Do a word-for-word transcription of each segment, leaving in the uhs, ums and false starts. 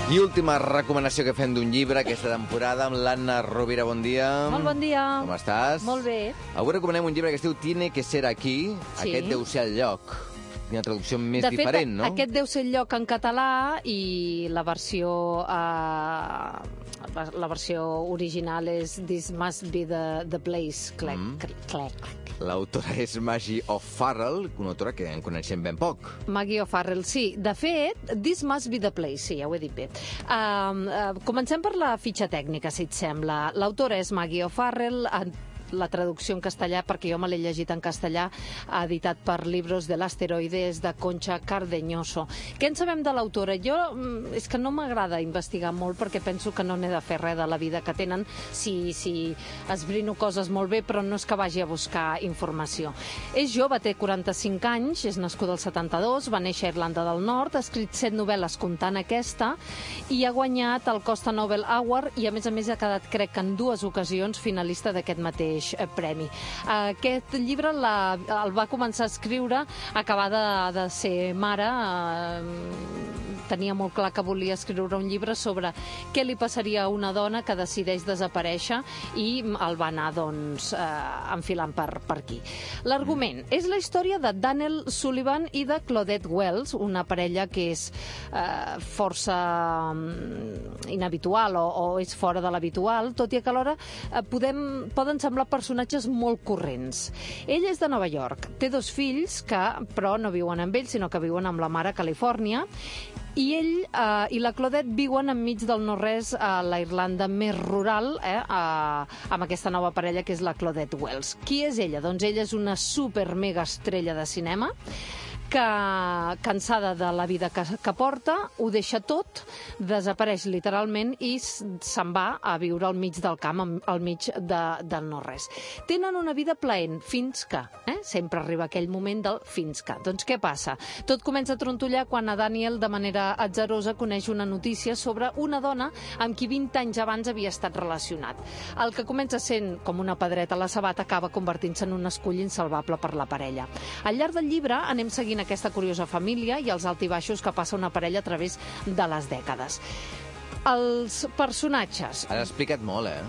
I última recomanació que fem d'un llibre aquesta temporada amb l'Anna Rovira. Bon dia. Molt bon dia. Com estàs? Molt bé. Avui recomanem un llibre que es diu Tiene que ser aquí. Sí. Aquest deu ser el lloc. Una traducció més de fet, diferent, no? Aquest deu ser el lloc en català i la versió eh, la versió original és This must be the, the place. Clec, mm. clec. L'autora és Maggie O'Farrell, una autora que en coneixem ben poc. Maggie O'Farrell, sí. De fet, This must be the place, sí, ja ho he dit bé. Uh, uh, comencem per la fitxa tècnica, si et sembla. L'autora és Maggie O'Farrell, la traducció en castellà, perquè jo me l'he llegit en castellà, editat per Libros de l'Asteroides, de Concha Cardeñoso. Què en sabem de l'autora? Jo, és que no m'agrada investigar molt, perquè penso que no n'he de fer res de la vida que tenen, si, si esbrino coses molt bé, però no és que vagi a buscar informació. És jove, té quaranta-cinc anys, és nascuda al setanta-dos, va néixer a Irlanda del Nord, ha escrit set novel·les comptant aquesta, i ha guanyat el Costa Novel Award, i a més a més ha quedat, crec que en dues ocasions, finalista d'aquest mateix premi. Aquest llibre la, el va començar a escriure acabada de ser mare. Tenia molt clar que volia escriure un llibre sobre què li passaria a una dona que decideix desaparèixer i el va anar, doncs, eh, enfilant per, per aquí. L'argument és la història de Daniel Sullivan i de Claudette Wells, una parella que és eh, força inhabitual o, o és fora de l'habitual, tot i que alhora eh, podem, poden semblar personatges molt corrents. Ell és de Nova York, té dos fills que però no viuen amb ell, sinó que viuen amb la mare a Califòrnia, i ell eh, i la Claudette viuen enmig del no-res a la Irlanda més rural, eh, eh, amb aquesta nova parella que és la Claudette Wells. Qui és ella? Doncs ella és una super mega estrella de cinema que, cansada de la vida que, que porta, ho deixa tot, desapareix literalment i se'n va a viure al mig del camp, al mig de, del no-res. Tenen una vida plaent, fins que, eh? sempre arriba aquell moment del fins que. Doncs què passa? Tot comença a trontollar quan a Daniel, de manera atzarosa, coneix una notícia sobre una dona amb qui vint anys abans havia estat relacionat. El que comença sent com una pedreta a la sabata acaba convertint-se en un escull insalvable per la parella. Al llarg del llibre anem seguint aquesta curiosa família i els altibaixos que passa una parella a través de les dècades. Els personatges... Has explicat molt, eh?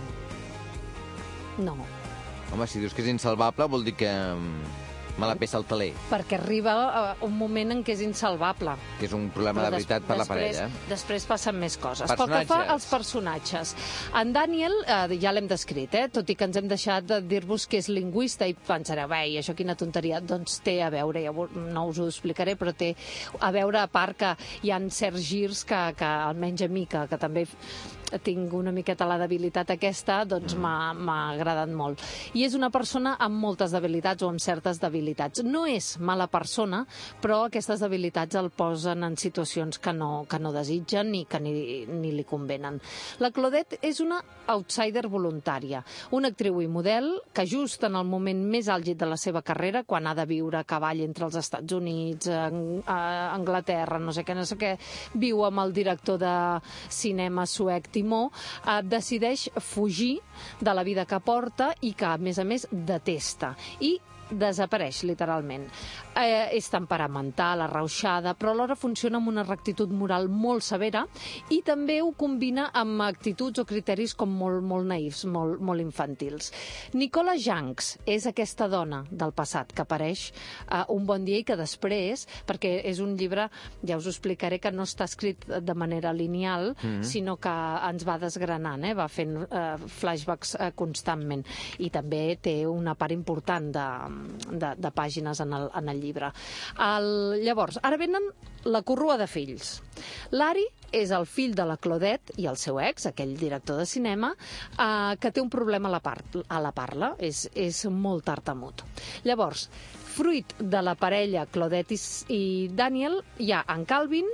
No. Home, si dius que és insalvable vol dir que me la pesa el taler. Perquè arriba un moment en què és insalvable. Que és un problema Però de veritat per la després, parella. Després passen més coses. Personatges. Pel que fa als personatges, en Daniel, eh, ja l'hem descrit, eh, tot i que ens hem deixat de dir-vos que és lingüista i pensareu, ei, això quina tonteria, doncs té a veure, ja no us ho explicaré, però té a veure, a part que hi ha certs girs que, que almenys a mi, que, que també tinc una miqueta la debilitat aquesta, doncs m'ha agradat molt. I és una persona amb moltes debilitats o amb certes debilitats. No és mala persona, però aquestes debilitats el posen en situacions que no, que no desitgen ni que ni, ni li convenen. La Claudette és una outsider voluntària, una actriu i model que just en el moment més àlgid de la seva carrera, quan ha de viure a cavall entre els Estats Units, a Anglaterra, no sé què, no sé què, viu amb el director de cinema suec Timó, eh, decideix fugir de la vida que porta i que, a més a més, detesta. I desapareix, literalment. Eh, és temperamental, arrauxada, però alhora funciona amb una rectitud moral molt severa i també ho combina amb actituds o criteris com molt, molt naïfs, molt, molt infantils. Nicola Janks és aquesta dona del passat que apareix eh, un bon dia i que després, perquè és un llibre, ja us ho explicaré, que no està escrit de manera lineal, mm-hmm. sinó que ens va desgranant, eh, va fent eh, flashbacks eh, constantment, i també té una part important de De, de pàgines en el, en el llibre. El, llavors, ara venen la corrua de fills. L'Ari és el fill de la Claudette i el seu ex, aquell director de cinema, eh, que té un problema a la, part, a la parla, és, és molt tartamut. Llavors, fruit de la parella Claudette i, i Daniel, hi ha en Calvin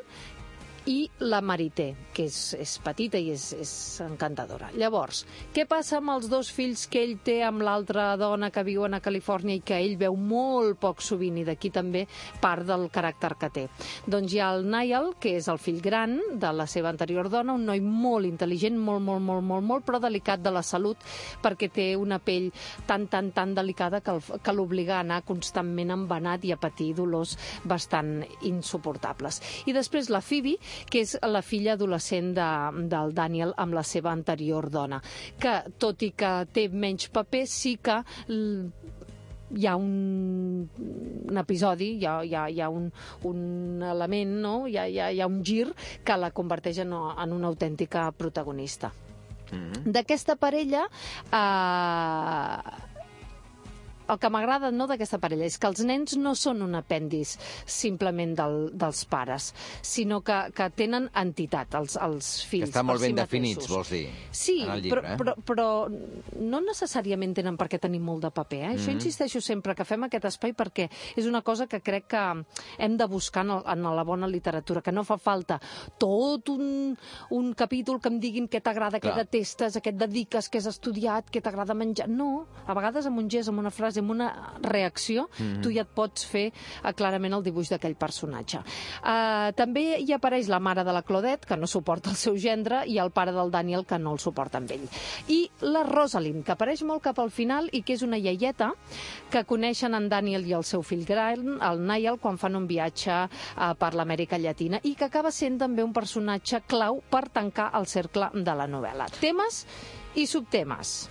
i la Marité, que és, és petita i és, és encantadora. Llavors, què passa amb els dos fills que ell té amb l'altra dona que viuen a Califòrnia i que ell veu molt poc sovint, i d'aquí també part del caràcter que té? Doncs hi ha el Niall, que és el fill gran de la seva anterior dona, un noi molt intel·ligent, molt, molt, molt, molt, molt, però delicat de la salut, perquè té una pell tan, tan, tan delicada que, el, que l'obliga a anar constantment embenat i a patir dolors bastant insuportables. I després la Phoebe, que és la filla adolescent de, del Daniel amb la seva anterior dona, que, tot i que té menys paper, sí que hi ha un, un episodi, hi ha, hi ha, hi ha un, un element, no? hi, ha, hi, ha, hi ha un gir que la converteix en, en una autèntica protagonista. Mm-hmm. D'aquesta parella, eh, el que m'agrada no d'aquesta parella és que els nens no són un apèndix simplement del, dels pares, sinó que, que tenen entitat, els, els fills. Que estan molt ben si definits, vols dir, sí, en el llibre. Però, eh? però, però no necessàriament tenen per què tenir molt de paper. Eh? Això mm-hmm. insisteixo sempre, que fem aquest espai perquè és una cosa que crec que hem de buscar en, el, en la bona literatura, que no fa falta tot un, un capítol que em diguin què t'agrada, què detestes, a què et dediques, què has estudiat, què t'agrada menjar. No, a vegades amb un gest, amb una frase, amb una reacció, mm-hmm. tu ja et pots fer uh, clarament el dibuix d'aquell personatge. Uh, també hi apareix la mare de la Claudette, que no suporta el seu gendre, i el pare del Daniel, que no el suporta amb ell. I la Rosalind, que apareix molt cap al final i que és una iaieta que coneixen en Daniel i el seu fill gran, el Niall, quan fan un viatge uh, per l'Amèrica Llatina, i que acaba sent també un personatge clau per tancar el cercle de la novel·la. Temes i subtemes.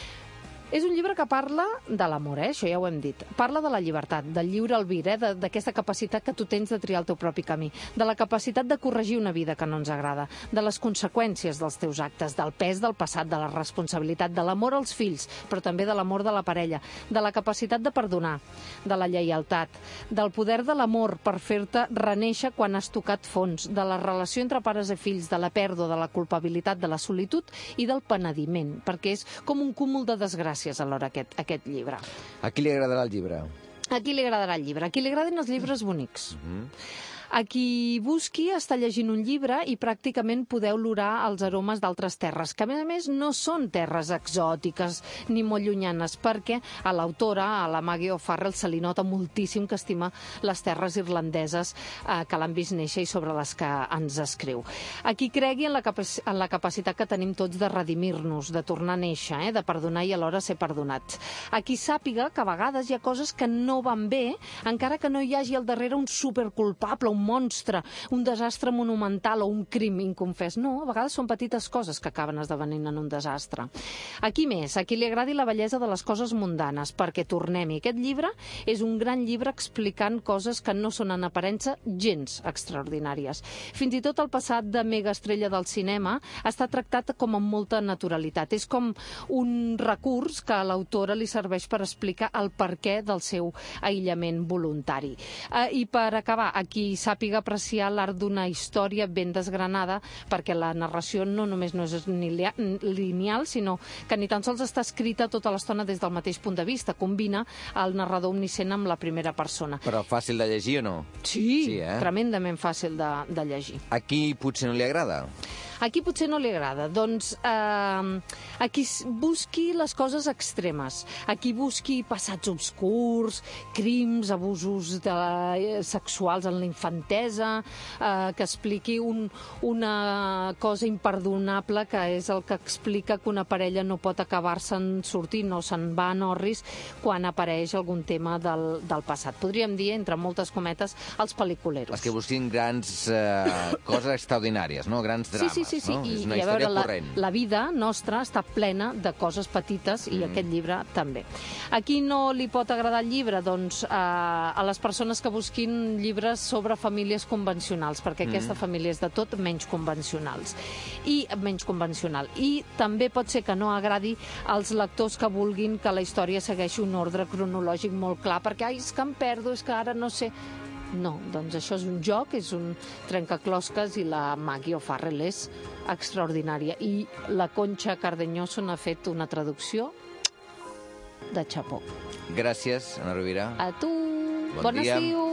És un llibre que parla de l'amor, eh? Això ja ho hem dit. Parla de la llibertat, del lliure albir, eh? d'aquesta capacitat que tu tens de triar el teu propi camí, de la capacitat de corregir una vida que no ens agrada, de les conseqüències dels teus actes, del pes del passat, de la responsabilitat, de l'amor als fills, però també de l'amor de la parella, de la capacitat de perdonar, de la lleialtat, del poder de l'amor per fer-te renéixer quan has tocat fons, de la relació entre pares i fills, de la pèrdua, de la culpabilitat, de la solitud i del penediment, perquè és com un cúmul de desgràcies alhora aquest, aquest llibre. A qui li agradarà el llibre? A qui li agradarà el llibre? A qui li agraden els llibres bonics. Mm-hmm. A qui busqui està llegint un llibre i pràcticament podeu olorar els aromes d'altres terres, que a més a més no són terres exòtiques ni molt llunyanes, perquè a l'autora, a la Maggie O'Farrell, se li nota moltíssim que estima les terres irlandeses eh, que l'han vist néixer i sobre les que ens escriu. A qui cregui en la, capac en la capacitat que tenim tots de redimir-nos, de tornar a néixer, eh, de perdonar i alhora ser perdonats. A qui sàpiga que a vegades hi ha coses que no van bé, encara que no hi hagi al darrere un superculpable, un monstre, un desastre monumental o un crim inconfès. No, a vegades són petites coses que acaben esdevenint en un desastre. A qui més? A qui li agradi la bellesa de les coses mundanes, perquè tornem-hi. Aquest llibre és un gran llibre explicant coses que no són en aparença gens extraordinàries. Fins i tot el passat de mega estrella del cinema està tractat com amb molta naturalitat. És com un recurs que a l'autora li serveix per explicar el perquè del seu aïllament voluntari. Eh, I per acabar, a qui sàpiga apreciar l'art d'una història ben desgranada, perquè la narració no només no és ni lineal, sinó que ni tan sols està escrita tota l'estona des del mateix punt de vista. Combina el narrador omniscient amb la primera persona. Però fàcil de llegir o no? Sí, sí eh? Tremendament fàcil de, de llegir. A qui potser no li agrada? A qui potser no li agrada? Doncs eh, a qui busqui les coses extremes, a qui busqui passats obscurs, crims, abusos de, eh, sexuals en la infantesa, eh, que expliqui un, una cosa imperdonable, que és el que explica que una parella no pot acabar-se'n sortint o se'n va en orris quan apareix algun tema del, del passat. Podríem dir, entre moltes cometes, els pel·liculeros. Els que busquin grans eh, coses extraordinàries, no? Grans drames. Sí, sí, sí, sí. No? I, és una i a història veure, corrent. La, la vida nostra està plena de coses petites i mm. aquest llibre també. A qui no li pot agradar el llibre? Doncs eh, a les persones que busquin llibres sobre famílies convencionals, perquè mm. aquesta família és de tot menys convencionals. I menys convencional. I també pot ser que no agradi als lectors que vulguin que la història segueixi un ordre cronològic molt clar, perquè ai, és que em perdo, és que ara no sé... No, doncs això és un joc, és un trencaclosques i la Maggie O'Farrell és extraordinària. I la Concha Cardeñoso n'ha fet una traducció de xapó. Gràcies, Anna Rovira. A tu. Bon Bon dia. estiu.